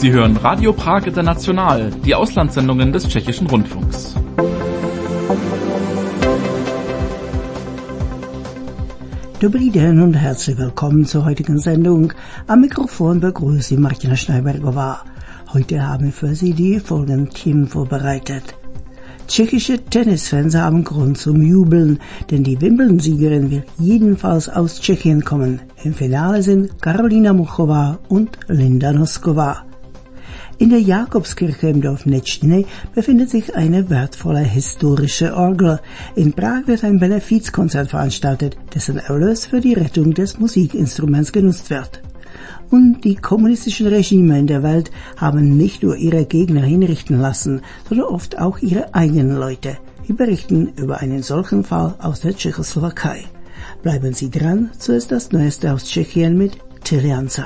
Sie hören Radio Prag International, die Auslandssendungen des Tschechischen Rundfunks. Dobrý den und herzlich willkommen zur heutigen Sendung. Am Mikrofon begrüßt Sie Martina Schneibergová. Heute haben wir für Sie die folgenden Themen vorbereitet. Tschechische Tennisfans haben Grund zum Jubeln, denn die Wimbledon-Siegerin wird jedenfalls aus Tschechien kommen. Im Finale sind Karolina Muchová und Linda Nosková. In der Jakobskirche im Dorf Nečtiny befindet sich eine wertvolle historische Orgel. In Prag wird ein Benefizkonzert veranstaltet, dessen Erlös für die Rettung des Musikinstruments genutzt wird. Und die kommunistischen Regime in der Welt haben nicht nur ihre Gegner hinrichten lassen, sondern oft auch ihre eigenen Leute. Wir berichten über einen solchen Fall aus der Tschechoslowakei. Bleiben Sie dran, zuerst das Neueste aus Tschechien mit Tilianza.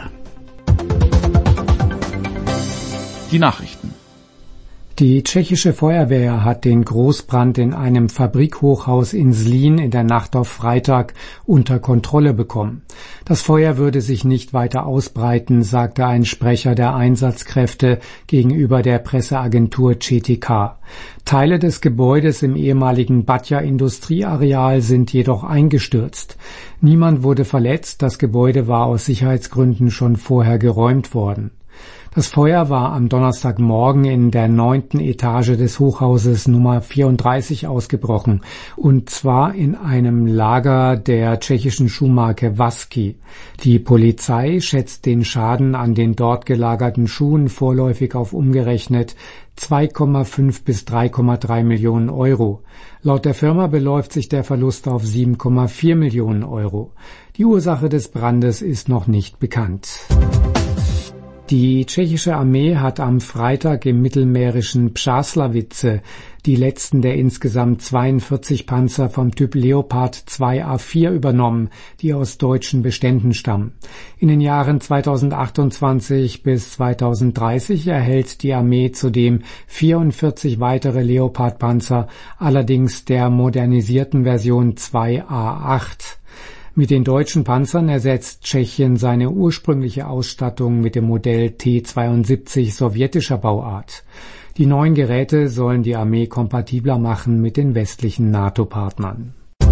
Die Nachrichten. Die tschechische Feuerwehr hat den Großbrand in einem Fabrikhochhaus in Zlín in der Nacht auf Freitag unter Kontrolle bekommen. Das Feuer würde sich nicht weiter ausbreiten, sagte ein Sprecher der Einsatzkräfte gegenüber der Presseagentur ČTK. Teile des Gebäudes im ehemaligen Baťa Industrieareal sind jedoch eingestürzt. Niemand wurde verletzt, das Gebäude war aus Sicherheitsgründen schon vorher geräumt worden. Das Feuer war am Donnerstagmorgen in der 9. Etage des Hochhauses Nummer 34 ausgebrochen, und zwar in einem Lager der tschechischen Schuhmarke Vasky. Die Polizei schätzt den Schaden an den dort gelagerten Schuhen vorläufig auf umgerechnet 2,5 bis 3,3 Millionen Euro. Laut der Firma beläuft sich der Verlust auf 7,4 Millionen Euro. Die Ursache des Brandes ist noch nicht bekannt. Die tschechische Armee hat am Freitag im mittelmährischen Přáslavice die letzten der insgesamt 42 Panzer vom Typ Leopard 2A4 übernommen, die aus deutschen Beständen stammen. In den Jahren 2028 bis 2030 erhält die Armee zudem 44 weitere Leopard-Panzer, allerdings der modernisierten Version 2A8. Mit den deutschen Panzern ersetzt Tschechien seine ursprüngliche Ausstattung mit dem Modell T-72 sowjetischer Bauart. Die neuen Geräte sollen die Armee kompatibler machen mit den westlichen NATO-Partnern.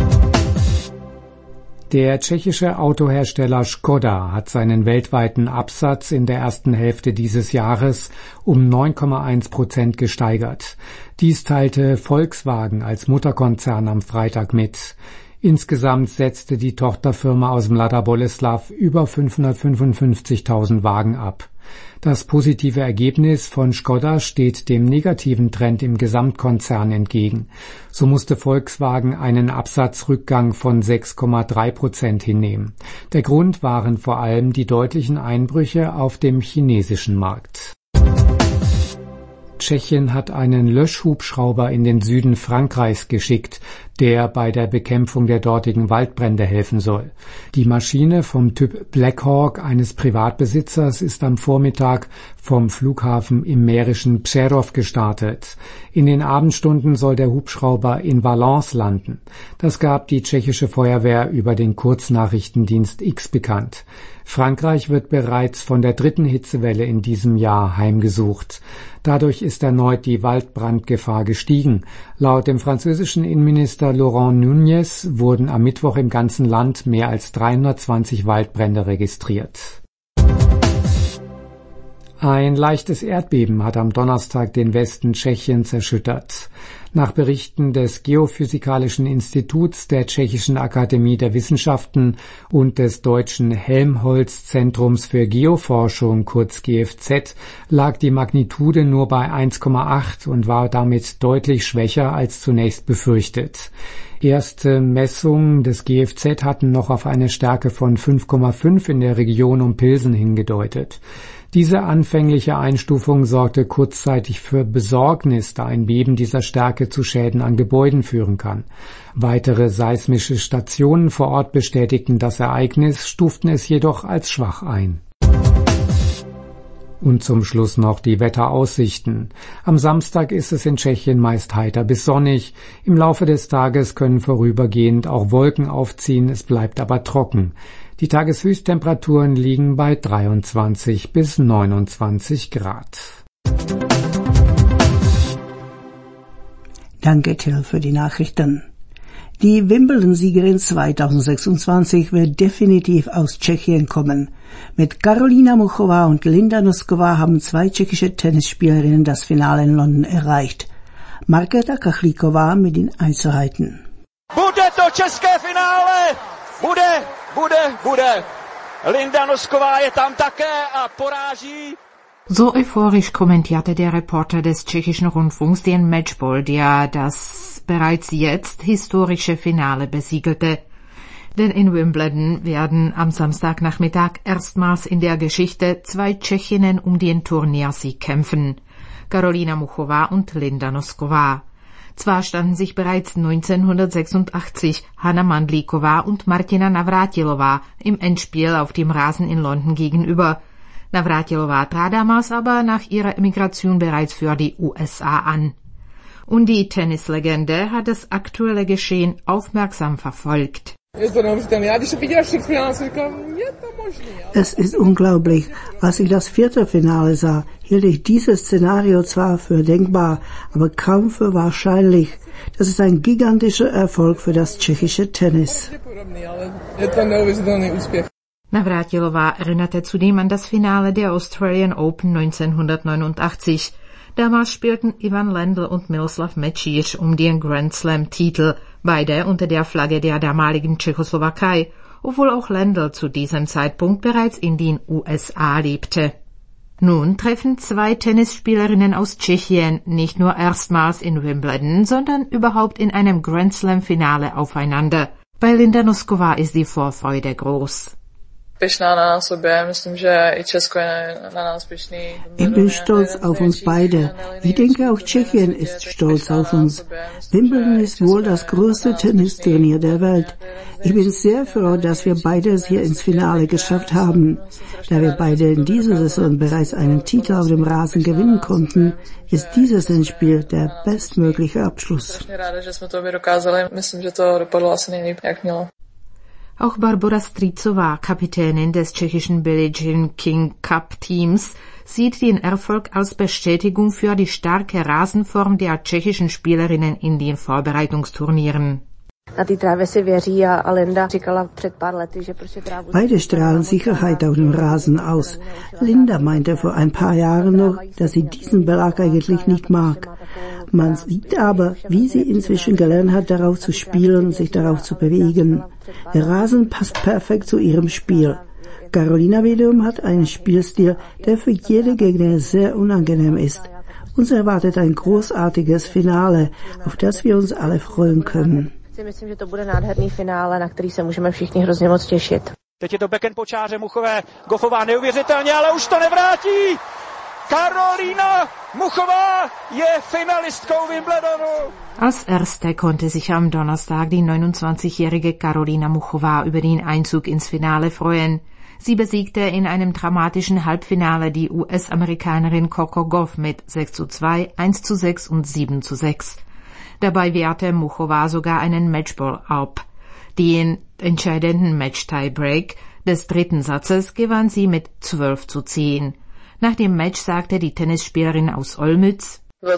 Der tschechische Autohersteller Škoda hat seinen weltweiten Absatz in der ersten Hälfte dieses Jahres um 9,1% gesteigert. Dies teilte Volkswagen als Mutterkonzern am Freitag mit. Insgesamt setzte die Tochterfirma aus Mladá Boleslav über 555.000 Wagen ab. Das positive Ergebnis von Škoda steht dem negativen Trend im Gesamtkonzern entgegen. So musste Volkswagen einen Absatzrückgang von 6,3% hinnehmen. Der Grund waren vor allem die deutlichen Einbrüche auf dem chinesischen Markt. Tschechien hat einen Löschhubschrauber in den Süden Frankreichs geschickt, der bei der Bekämpfung der dortigen Waldbrände helfen soll. Die Maschine vom Typ Black Hawk eines Privatbesitzers ist am Vormittag vom Flughafen im mährischen Přerov gestartet. In den Abendstunden soll der Hubschrauber in Valence landen. Das gab die tschechische Feuerwehr über den Kurznachrichtendienst X bekannt. Frankreich wird bereits von der 3. Hitzewelle in diesem Jahr heimgesucht. Dadurch ist erneut die Waldbrandgefahr gestiegen. Laut dem französischen Innenminister Laurent Nunez wurden am Mittwoch im ganzen Land mehr als 320 Waldbrände registriert. Ein leichtes Erdbeben hat am Donnerstag den Westen Tschechiens erschüttert. Nach Berichten des Geophysikalischen Instituts der Tschechischen Akademie der Wissenschaften und des Deutschen Helmholtz-Zentrums für Geoforschung, kurz GFZ, lag die Magnitude nur bei 1,8 und war damit deutlich schwächer als zunächst befürchtet. Erste Messungen des GFZ hatten noch auf eine Stärke von 5,5 in der Region um Pilsen hingedeutet. Diese anfängliche Einstufung sorgte kurzzeitig für Besorgnis, da ein Beben dieser Stärke zu Schäden an Gebäuden führen kann. Weitere seismische Stationen vor Ort bestätigten das Ereignis, stuften es jedoch als schwach ein. Und zum Schluss noch die Wetteraussichten. Am Samstag ist es in Tschechien meist heiter bis sonnig. Im Laufe des Tages können vorübergehend auch Wolken aufziehen, es bleibt aber trocken. Die Tageshöchsttemperaturen liegen bei 23 bis 29 Grad. Danke, Till, für die Nachrichten. Die Wimbledon-Siegerin 2026 wird definitiv aus Tschechien kommen. Mit Karolína Muchová und Linda Nosková haben 2 tschechische Tennisspielerinnen das Finale in London erreicht. Markéta Kachlíková mit den Einzelheiten. Bude to české finále! Bude! Linda Nosková je tam také a poráží. So euphorisch kommentierte der Reporter des tschechischen Rundfunks den Matchball, der das bereits jetzt historische Finale besiegelte. Denn in Wimbledon werden am Samstagnachmittag erstmals in der Geschichte 2 Tschechinnen um den Turniersieg kämpfen. Karolína Muchová und Linda Nosková. Zwar standen sich bereits 1986 Hana Mandlíková und Martina Navrátilová im Endspiel auf dem Rasen in London gegenüber. Navrátilová trat damals aber nach ihrer Emigration bereits für die USA an. Und die Tennislegende hat das aktuelle Geschehen aufmerksam verfolgt. Es ist unglaublich. Als ich das Viertelfinale sah, hielt ich dieses Szenario zwar für denkbar, aber kaum für wahrscheinlich. Das ist ein gigantischer Erfolg für das tschechische Tennis. Navrátilová erinnerte zudem an das Finale der Australian Open 1989. Damals spielten Ivan Lendl und Miroslav Mecic um den Grand Slam-Titel, beide unter der Flagge der damaligen Tschechoslowakei, obwohl auch Lendl zu diesem Zeitpunkt bereits in den USA lebte. Nun treffen 2 Tennisspielerinnen aus Tschechien nicht nur erstmals in Wimbledon, sondern überhaupt in einem Grand Slam-Finale aufeinander. Bei Linda Nosková ist die Vorfreude groß. Ich bin stolz auf uns beide. Ich denke, auch Tschechien ist stolz auf uns. Wimbledon ist wohl das größte Tennisturnier der Welt. Ich bin sehr froh, dass wir beide es hier ins Finale geschafft haben. Da wir beide in dieser Saison bereits einen Titel auf dem Rasen gewinnen konnten, ist dieses Endspiel der bestmögliche Abschluss. Auch Barbora Strycová, Kapitänin des tschechischen Billie Jean King Cup Teams, sieht den Erfolg als Bestätigung für die starke Rasenform der tschechischen Spielerinnen in den Vorbereitungsturnieren. Beide strahlen Sicherheit auf dem Rasen aus. Linda meinte vor ein paar Jahren noch, dass sie diesen Belag eigentlich nicht mag. Man sieht aber, wie sie inzwischen gelernt hat, darauf zu spielen und sich darauf zu bewegen. Der Rasen passt perfekt zu ihrem Spiel. Karolína wiederum hat einen Spielstil, der für jede Gegner sehr unangenehm ist. Uns erwartet ein großartiges Finale, auf das wir uns alle freuen können. Myslím, že to bude nádherný finále, na který se můžeme všichni hrozně moc těšit. Teď je to backhand po čáře Muchové. Goffová neuvěřitelně, ale už to nevrátí. Karolína Muchová je finalistkou Wimbledonu. Als erste konnte sich am Donnerstag die 29-jährige Karolína Muchová über den Einzug ins Finale freuen. Sie besiegte in einem dramatischen Halbfinale die US-Amerikanerin Coco Gauff mit 6:2, 1:6 und 7:6. Dabei wehrte Muchová sogar einen Matchball ab. Den entscheidenden Match-Tiebreak des dritten Satzes gewann sie mit 12:10. Nach dem Match sagte die Tennisspielerin aus Olmütz: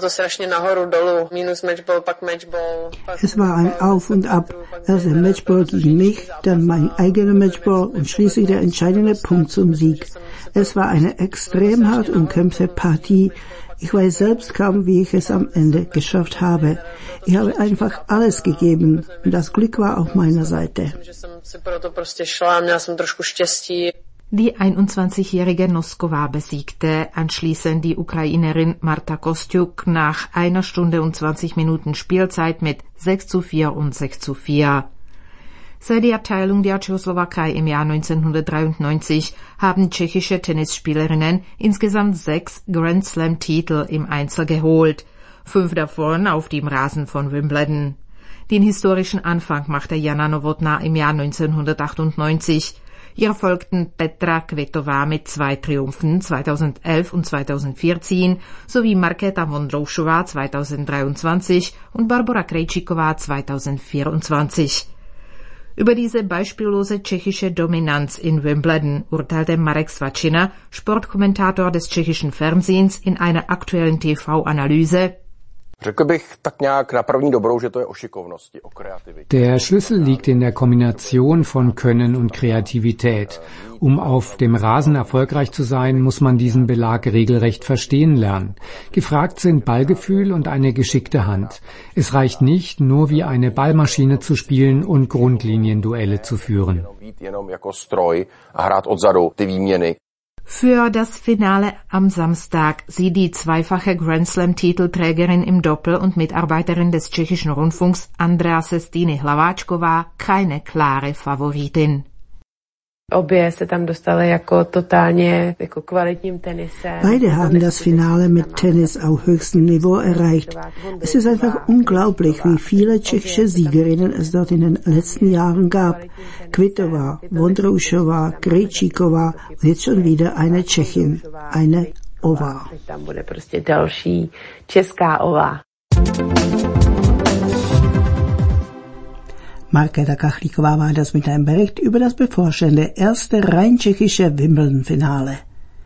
Es war ein Auf und Ab. Erst der Matchball gegen mich, dann mein eigener Matchball und schließlich der entscheidende Punkt zum Sieg. Es war eine extrem hart umkämpfte Partie. Ich weiß selbst kaum, wie ich es am Ende geschafft habe. Ich habe einfach alles gegeben und das Glück war auf meiner Seite. Die 21-jährige Nosková besiegte anschließend die Ukrainerin Marta Kostyuk nach 1 Stunde und 20 Minuten Spielzeit mit 6:4 und 6:4. Seit der Abteilung der Tschechoslowakei im Jahr 1993 haben tschechische Tennisspielerinnen insgesamt 6 Grand Slam-Titel im Einzel geholt, 5 davon auf dem Rasen von Wimbledon. Den historischen Anfang machte Jana Novotná im Jahr 1998. Ihr folgten Petra Kvitová mit 2 Triumphen 2011 und 2014 sowie Markéta Vondroušová 2023 und Barbora Krejčíková 2024. Über diese beispiellose tschechische Dominanz in Wimbledon urteilte Marek Svačina, Sportkommentator des tschechischen Fernsehens, in einer aktuellen TV-Analyse. Der Schlüssel liegt in der Kombination von Können und Kreativität. Um auf dem Rasen erfolgreich zu sein, muss man diesen Belag regelrecht verstehen lernen. Gefragt sind Ballgefühl und eine geschickte Hand. Es reicht nicht, nur wie eine Ballmaschine zu spielen und Grundlinienduelle zu führen. Für das Finale am Samstag sieht die zweifache Grand-Slam-Titelträgerin im Doppel und Mitarbeiterin des tschechischen Rundfunks Andrea Sestini Hlaváčková keine klare Favoritin. Obě se tam dostali jako totálně jako kvalitním tenisem. Beide haben das Finale mit Tennis auf höchstem Niveau erreicht. Es ist einfach unglaublich, wie viele tschechische Siegerinnen es dort in den letzten Jahren gab. Kvitova, Vondroušová, Krejčíková und jetzt schon wieder eine Tschechin, eine Ova. Tam bude prostě další česká Ova. Markéta Kachlíková war das mit einem Bericht über das bevorstehende erste rein tschechische Wimbledon-Finale.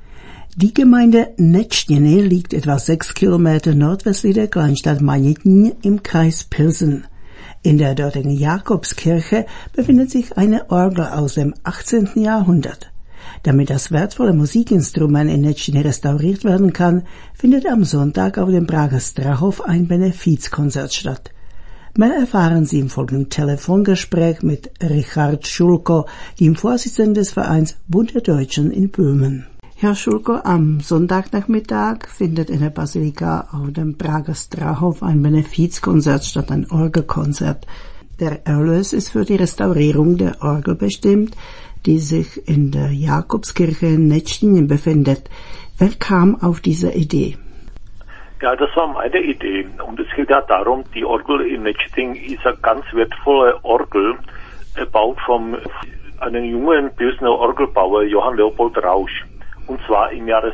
Die Gemeinde Nečtěny liegt etwa 6 Kilometer nordwestlich der Kleinstadt Manětín im Kreis Pilsen. In der dortigen Jakobskirche befindet sich eine Orgel aus dem 18. Jahrhundert. Damit das wertvolle Musikinstrument in Nečtěny restauriert werden kann, findet am Sonntag auf dem Prager Strahov ein Benefizkonzert statt. Mehr erfahren Sie im folgenden Telefongespräch mit Richard Schulko, dem Vorsitzenden des Vereins Bund der Deutschen in Böhmen. Herr Schulko, am Sonntagnachmittag findet in der Basilika auf dem Prager Strahov ein Benefizkonzert statt, ein Orgelkonzert. Der Erlös ist für die Restaurierung der Orgel bestimmt, die sich in der Jakobskirche in Nečtěny befindet. Wer kam auf diese Idee? Ja, das war meine Idee. Und es geht ja darum, die Orgel in Nečtěny ist eine ganz wertvolle Orgel, gebaut von einem jungen Pilsner Orgelbauer Johann Leopold Rausch. Und zwar im Jahre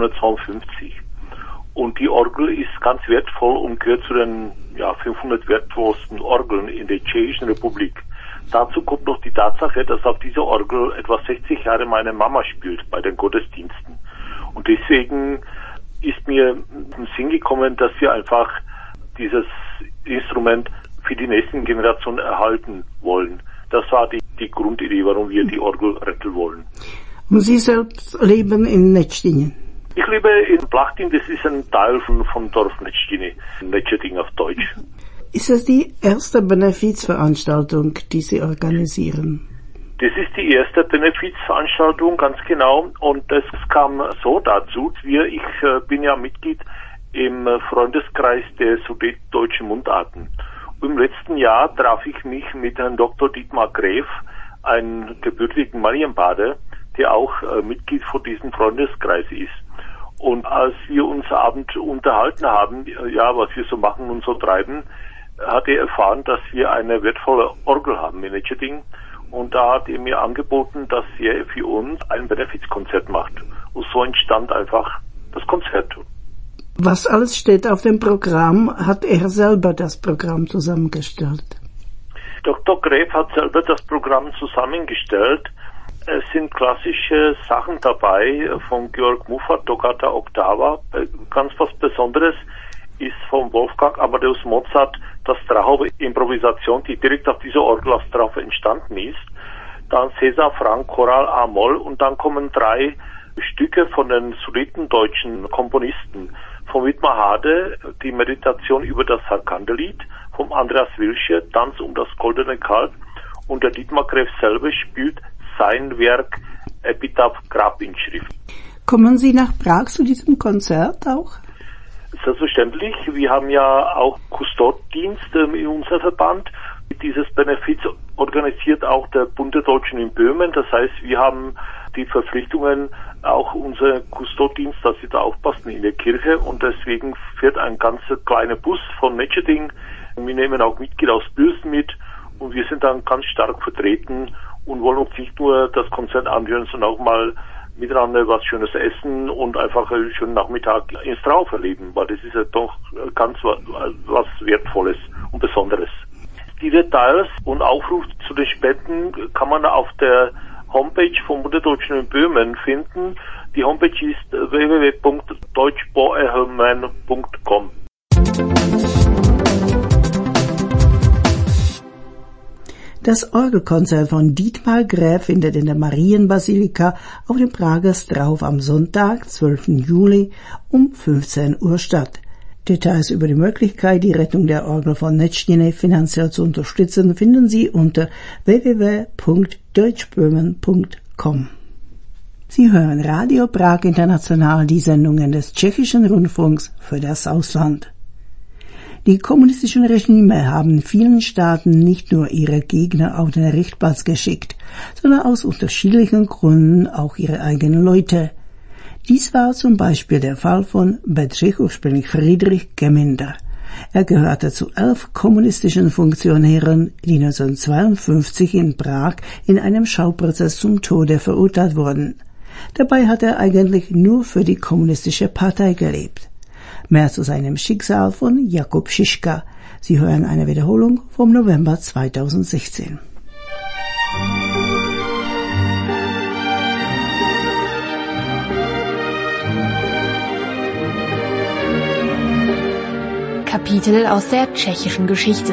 1752. Und die Orgel ist ganz wertvoll und gehört zu den 500 wertvollsten Orgeln in der Tschechischen Republik. Dazu kommt noch die Tatsache, dass auf dieser Orgel etwa 60 Jahre meine Mama spielt bei den Gottesdiensten. Und deswegen ist mir im Sinn gekommen, dass wir einfach dieses Instrument für die nächsten Generationen erhalten wollen. Das war die Grundidee, warum wir die Orgel retten wollen. Und Sie selbst leben in Nečtěny? Ich lebe in Plachtin, das ist ein Teil von Dorf Nečtěny, Nečtěny auf Deutsch. Ist es die erste Benefizveranstaltung, die Sie organisieren? Das ist die erste Benefizveranstaltung, ganz genau. Und das kam so dazu, ich bin ja Mitglied im Freundeskreis der Sudetdeutschen Mundarten. Und im letzten Jahr traf ich mich mit Herrn Dr. Dietmar Gräf, einem gebürtigen Marienbader, der auch Mitglied von diesem Freundeskreis ist. Und als wir uns abends unterhalten haben, was wir so machen und so treiben, hat er erfahren, dass wir eine wertvolle Orgel haben in Nečtěny. Und da hat er mir angeboten, dass er für uns ein Benefizkonzert macht. Und so entstand einfach das Konzert. Was alles steht auf dem Programm? Hat er selber das Programm zusammengestellt? Dr. Gräf hat selber das Programm zusammengestellt. Es sind klassische Sachen dabei von Georg Muffat, Toccata Octava. Ganz was Besonderes ist von Wolfgang Amadeus Mozart das Strahov Improvisation, die direkt auf dieser Orgel auf Strahov entstanden ist. Dann César Franck Choral A-Moll und dann kommen 3 Stücke von den sudetendeutschen Komponisten. Von Widmar Hade, die Meditation über das Sarkandelied, vom Andreas Wilsche, Tanz um das goldene Kalb, und der Dietmar Gräf selber spielt sein Werk Epitaph Grabinschrift. Kommen Sie nach Prag zu diesem Konzert auch? Selbstverständlich. Wir haben ja auch Kustoddienst in unserem Verband. Dieses Benefiz organisiert auch der Bund der Deutschen in Böhmen. Das heißt, wir haben die Verpflichtungen, auch unser Kustoddienst, dass sie da aufpassen in der Kirche. Und deswegen fährt ein ganz kleiner Bus von Nečtěny. Wir nehmen auch Mitglieder aus Pilsen mit. Und wir sind dann ganz stark vertreten und wollen uns nicht nur das Konzert anhören, sondern auch mal miteinander was Schönes essen und einfach einen schönen Nachmittag in Strahov erleben, weil das ist ja doch ganz was Wertvolles und Besonderes. Die Details und Aufruf zu die Spenden kann man auf der Homepage vom Bundesdeutschen in Böhmen finden. Die Homepage ist www.deutschboerhelmen.com. Das Orgelkonzert von Dietmar Gräf findet in der Marienbasilika auf dem Prager Strauf am Sonntag, 12. Juli um 15 Uhr statt. Details über die Möglichkeit, die Rettung der Orgel von Netschine finanziell zu unterstützen, finden Sie unter www.deutschböhmen.com. Sie hören Radio Prag International, die Sendungen des Tschechischen Rundfunks für das Ausland. Die kommunistischen Regime haben in vielen Staaten nicht nur ihre Gegner auf den Richtplatz geschickt, sondern aus unterschiedlichen Gründen auch ihre eigenen Leute. Dies war zum Beispiel der Fall von Bedřich, ursprünglich Friedrich Geminder. Er gehörte zu 11 kommunistischen Funktionären, die 1952 in Prag in einem Schauprozess zum Tode verurteilt wurden. Dabei hat er eigentlich nur für die kommunistische Partei gelebt. Mehr zu seinem Schicksal von Jakub Šiška. Sie hören eine Wiederholung vom November 2016. Kapitel aus der tschechischen Geschichte.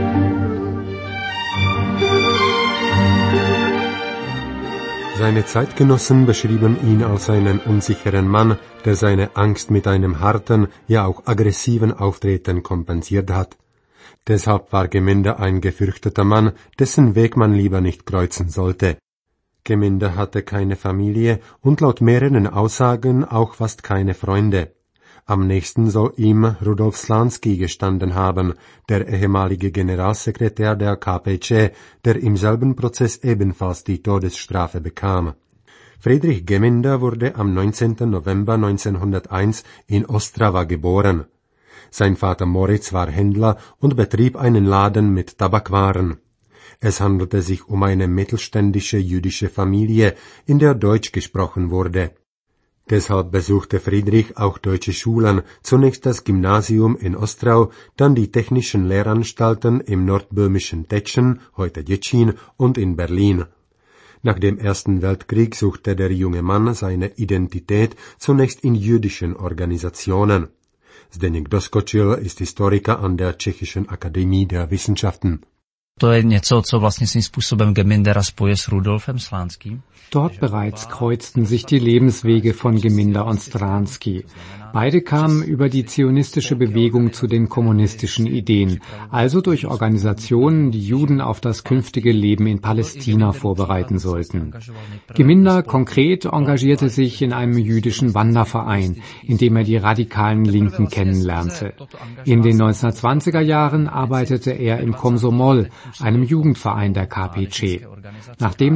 Seine Zeitgenossen beschrieben ihn als einen unsicheren Mann, der seine Angst mit einem harten, ja auch aggressiven Auftreten kompensiert hat. Deshalb war Geminder ein gefürchteter Mann, dessen Weg man lieber nicht kreuzen sollte. Geminder hatte keine Familie und laut mehreren Aussagen auch fast keine Freunde. Am nächsten soll ihm Rudolf Slansky gestanden haben, der ehemalige Generalsekretär der KPC, der im selben Prozess ebenfalls die Todesstrafe bekam. Friedrich Geminder wurde am 19. November 1901 in Ostrava geboren. Sein Vater Moritz war Händler und betrieb einen Laden mit Tabakwaren. Es handelte sich um eine mittelständische jüdische Familie, in der Deutsch gesprochen wurde. Deshalb besuchte Friedrich auch deutsche Schulen, zunächst das Gymnasium in Ostrau, dann die technischen Lehranstalten im nordböhmischen Tetschen, heute Děčín, und in Berlin. Nach dem Ersten Weltkrieg suchte der junge Mann seine Identität zunächst in jüdischen Organisationen. Zdeněk Doskočil ist Historiker an der Tschechischen Akademie der Wissenschaften. To je něco, co vlastně svým způsobem Gemindera spojuje s Rudolfem Slanským. Dort bereits kreuzten sich die Lebenswege von Geminder und Stransky. Beide kamen über die zionistische Bewegung zu den kommunistischen Ideen, also durch Organisationen, die Juden auf das künftige Leben in Palästina vorbereiten sollten. Geminder konkret engagierte sich in einem jüdischen Wanderverein, in dem er die radikalen Linken kennenlernte. In den 1920er Jahren arbeitete er im Komsomol, einem Jugendverein der KPC. Nachdem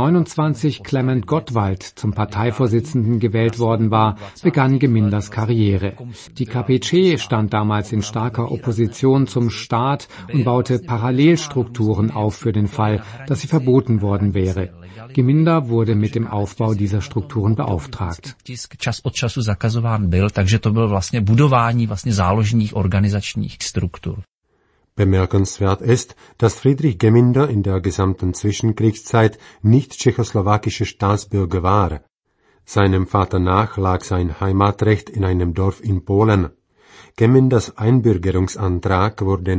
1929 Clement Gottwald zum Parteivorsitzenden gewählt worden war, begann Geminders Karriere. Die KPC stand damals in starker Opposition zum Staat und baute Parallelstrukturen auf für den Fall, dass sie verboten worden wäre. Geminder wurde mit dem Aufbau dieser Strukturen beauftragt. Čas od času zakazován byl, takže to bylo vlastně budování záložních organizačních struktur. Bemerkenswert ist, dass Friedrich Geminder in der gesamten Zwischenkriegszeit nicht tschechoslowakischer Staatsbürger war. Seinem Vater nach lag sein Heimatrecht in einem Dorf in Polen. Geminders Einbürgerungsantrag wurde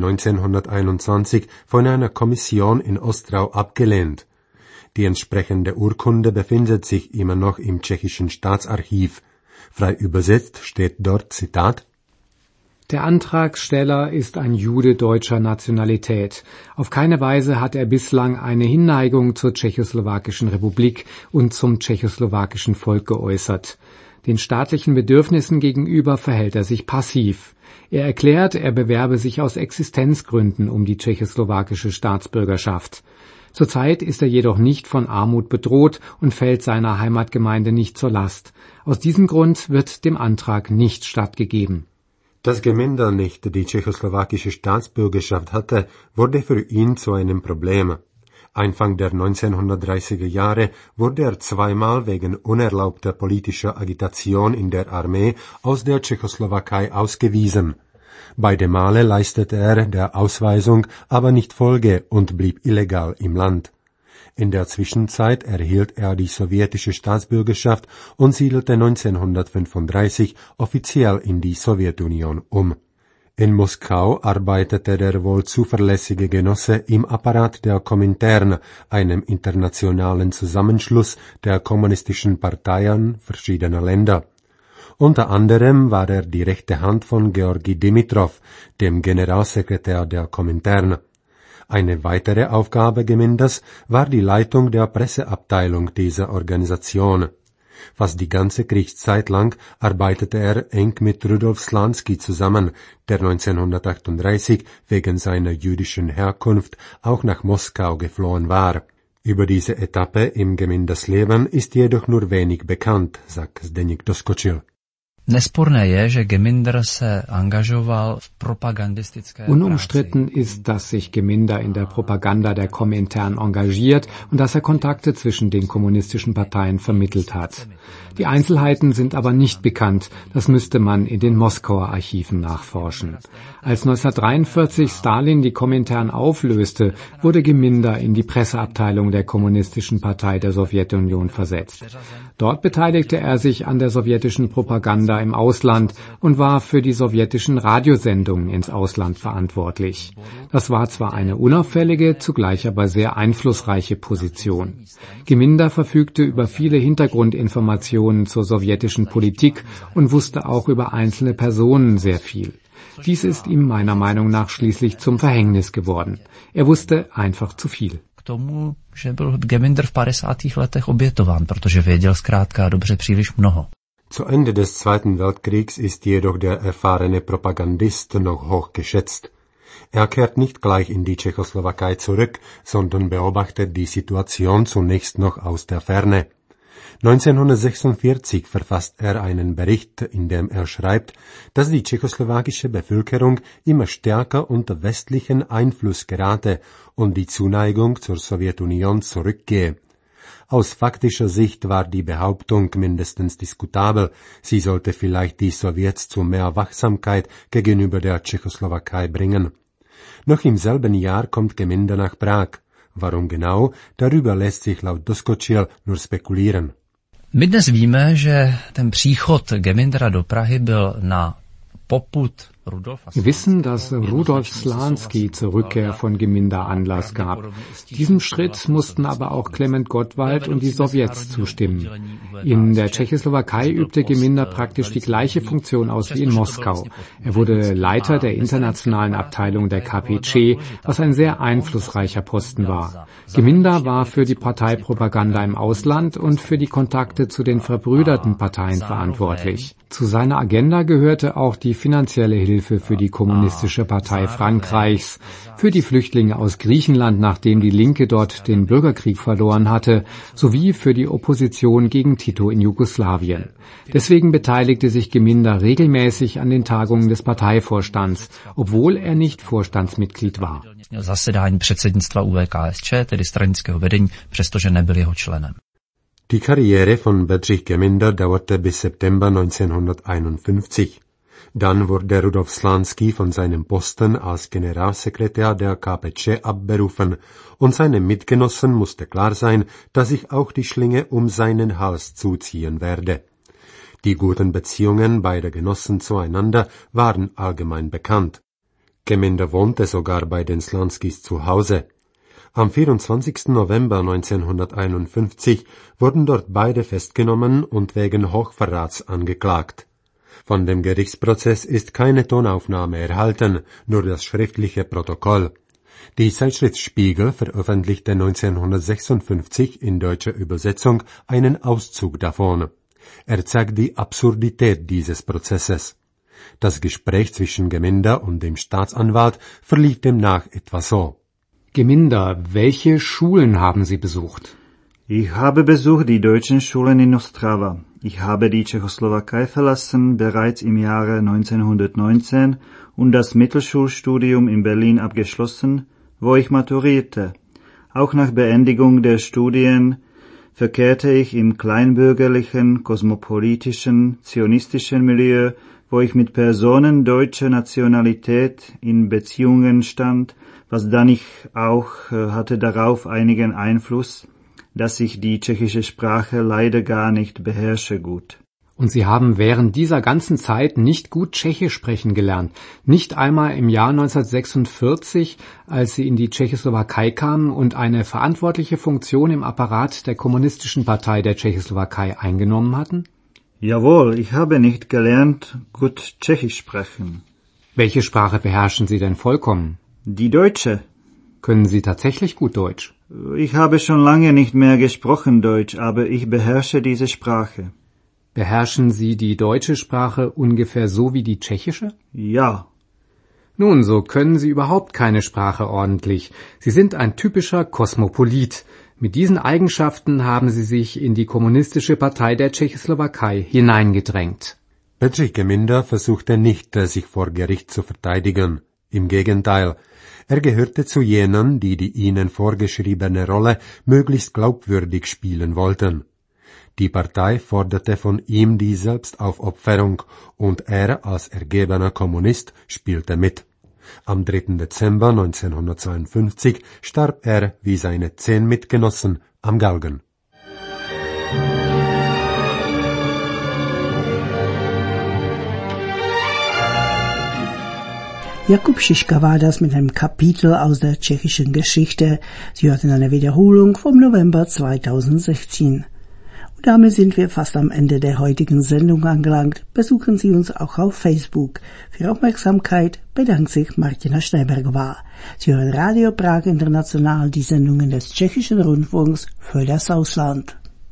1921 von einer Kommission in Ostrau abgelehnt. Die entsprechende Urkunde befindet sich immer noch im tschechischen Staatsarchiv. Frei übersetzt steht dort, Zitat: Der Antragsteller ist ein Jude deutscher Nationalität. Auf keine Weise hat er bislang eine Hinneigung zur Tschechoslowakischen Republik und zum tschechoslowakischen Volk geäußert. Den staatlichen Bedürfnissen gegenüber verhält er sich passiv. Er erklärt, er bewerbe sich aus Existenzgründen um die tschechoslowakische Staatsbürgerschaft. Zurzeit ist er jedoch nicht von Armut bedroht und fällt seiner Heimatgemeinde nicht zur Last. Aus diesem Grund wird dem Antrag nicht stattgegeben. Dass Geminder nicht die tschechoslowakische Staatsbürgerschaft hatte, wurde für ihn zu einem Problem. Anfang der 1930er Jahre wurde er zweimal wegen unerlaubter politischer Agitation in der Armee aus der Tschechoslowakei ausgewiesen. Beide Male leistete er der Ausweisung aber nicht Folge und blieb illegal im Land. In der Zwischenzeit erhielt er die sowjetische Staatsbürgerschaft und siedelte 1935 offiziell in die Sowjetunion um. In Moskau arbeitete der wohl zuverlässige Genosse im Apparat der Komintern, einem internationalen Zusammenschluss der kommunistischen Parteien verschiedener Länder. Unter anderem war er die rechte Hand von Georgi Dimitrov, dem Generalsekretär der Komintern. Eine weitere Aufgabe Geminders war die Leitung der Presseabteilung dieser Organisation. Fast die ganze Kriegszeit lang arbeitete er eng mit Rudolf Slansky zusammen, der 1938 wegen seiner jüdischen Herkunft auch nach Moskau geflohen war. Über diese Etappe im Geminders Leben ist jedoch nur wenig bekannt, sagt Zdeněk Doskočil. Nesporné je, že Geminder se angažoval v propagandistické Unumstritten ist, dass sich Geminder in der Propaganda der Komintern engagiert und dass er Kontakte zwischen den kommunistischen Parteien vermittelt hat. Die Einzelheiten sind aber nicht bekannt, das müsste man in den Moskauer Archiven nachforschen. Als 1943 Stalin die Komintern auflöste, wurde Geminder in die Presseabteilung der Kommunistischen Partei der Sowjetunion versetzt. Dort beteiligte er sich an der sowjetischen Propaganda im Ausland und war für die sowjetischen Radiosendungen ins Ausland verantwortlich. Das war zwar eine unauffällige, zugleich aber sehr einflussreiche Position. Geminder verfügte über viele Hintergrundinformationen zur sowjetischen Politik und wusste auch über einzelne Personen sehr viel. Dies ist ihm meiner Meinung nach schließlich zum Verhängnis geworden. Er wusste einfach zu viel. K tomu, že byl Geminder v 50. letech obětován, protože věděl zkrátka dobře příliš mnoho. Zu Ende des Zweiten Weltkriegs ist jedoch der erfahrene Propagandist noch hoch geschätzt. Er kehrt nicht gleich in die Tschechoslowakei zurück, sondern beobachtet die Situation zunächst noch aus der Ferne. 1946 verfasst er einen Bericht, in dem er schreibt, dass die tschechoslowakische Bevölkerung immer stärker unter westlichen Einfluss gerate und die Zuneigung zur Sowjetunion zurückgehe. Aus faktischer Sicht war die Behauptung mindestens diskutabel, sie sollte vielleicht die Sowjets zu mehr Wachsamkeit gegenüber der Tschechoslowakei bringen. Noch im selben Jahr kommt Geminder nach Prag. Warum genau, darüber lässt sich laut Doskočil nur spekulieren. My dnes víme, že ten příchod Gemindera do Prahy byl na popud Rudolfa. Wir wissen, dass Rudolf Slansky zur Rückkehr von Geminder Anlass gab. Diesem Schritt mussten aber auch Klement Gottwald und die Sowjets zustimmen. In der Tschechoslowakei übte Geminder praktisch die gleiche Funktion aus wie in Moskau. Er wurde Leiter der internationalen Abteilung der KPC, was ein sehr einflussreicher Posten war. Geminder war für die Parteipropaganda im Ausland und für die Kontakte zu den verbrüderten Parteien verantwortlich. Zu seiner Agenda gehörte auch die finanzielle Hilfe für die Kommunistische Partei Frankreichs, für die Flüchtlinge aus Griechenland, nachdem die Linke dort den Bürgerkrieg verloren hatte, sowie für die Opposition gegen Tito in Jugoslawien. Deswegen beteiligte sich Geminder regelmäßig an den Tagungen des Parteivorstands, obwohl er nicht Vorstandsmitglied war. Zasedání předsednictva UVKSČ, tedy stranického vedení, přestože nebyl jeho členem. Die Karriere von Bedřich Geminder dauerte bis September 1951. Dann wurde Rudolf Slansky von seinem Posten als Generalsekretär der KPC abberufen und seinen Mitgenossen musste klar sein, dass sich auch die Schlinge um seinen Hals zuziehen werde. Die guten Beziehungen beider Genossen zueinander waren allgemein bekannt. Geminder wohnte sogar bei den Slanskys zu Hause. Am 24. November 1951 wurden dort beide festgenommen und wegen Hochverrats angeklagt. Von dem Gerichtsprozess ist keine Tonaufnahme erhalten, nur das schriftliche Protokoll. Die Zeitschrift Spiegel veröffentlichte 1956 in deutscher Übersetzung einen Auszug davon. Er zeigt die Absurdität dieses Prozesses. Das Gespräch zwischen Geminder und dem Staatsanwalt verlief demnach etwa so. Geminder, welche Schulen haben Sie besucht? Ich habe besucht die deutschen Schulen in Ostrava. Ich habe die Tschechoslowakei verlassen, bereits im Jahre 1919 und das Mittelschulstudium in Berlin abgeschlossen, wo ich maturierte. Auch nach Beendigung der Studien verkehrte ich im kleinbürgerlichen, kosmopolitischen, zionistischen Milieu wo ich mit Personen deutscher Nationalität in Beziehungen stand, was dann ich auch hatte darauf einigen Einfluss, dass ich die tschechische Sprache leider gar nicht beherrsche gut. Und Sie haben während dieser ganzen Zeit nicht gut Tschechisch sprechen gelernt. Nicht einmal im Jahr 1946, als Sie in die Tschechoslowakei kamen und eine verantwortliche Funktion im Apparat der Kommunistischen Partei der Tschechoslowakei eingenommen hatten? Jawohl, ich habe nicht gelernt, gut Tschechisch sprechen. Welche Sprache beherrschen Sie denn vollkommen? Die deutsche. Können Sie tatsächlich gut Deutsch? Ich habe schon lange nicht mehr gesprochen Deutsch, aber ich beherrsche diese Sprache. Beherrschen Sie die deutsche Sprache ungefähr so wie die tschechische? Ja. Nun, so können Sie überhaupt keine Sprache ordentlich. Sie sind ein typischer Kosmopolit. Mit diesen Eigenschaften haben Sie sich in die Kommunistische Partei der Tschechoslowakei hineingedrängt. Bedřich Geminder versuchte nicht, sich vor Gericht zu verteidigen. Im Gegenteil, er gehörte zu jenen, die ihnen vorgeschriebene Rolle möglichst glaubwürdig spielen wollten. Die Partei forderte von ihm die Selbstaufopferung und er als ergebener Kommunist spielte mit. Am 3. Dezember 1952 starb er wie seine 10 Mitgenossen am Galgen. Jakub Schischka war das mit einem Kapitel aus der tschechischen Geschichte. Sie hörten eine Wiederholung vom November 2016. Und damit sind wir fast am Ende der heutigen Sendung angelangt. Besuchen Sie uns auch auf Facebook. Für Aufmerksamkeit bedankt sich Martina Schneibergová. Sie hören Radio Prag International, die Sendungen des Tschechischen Rundfunks für das Ausland.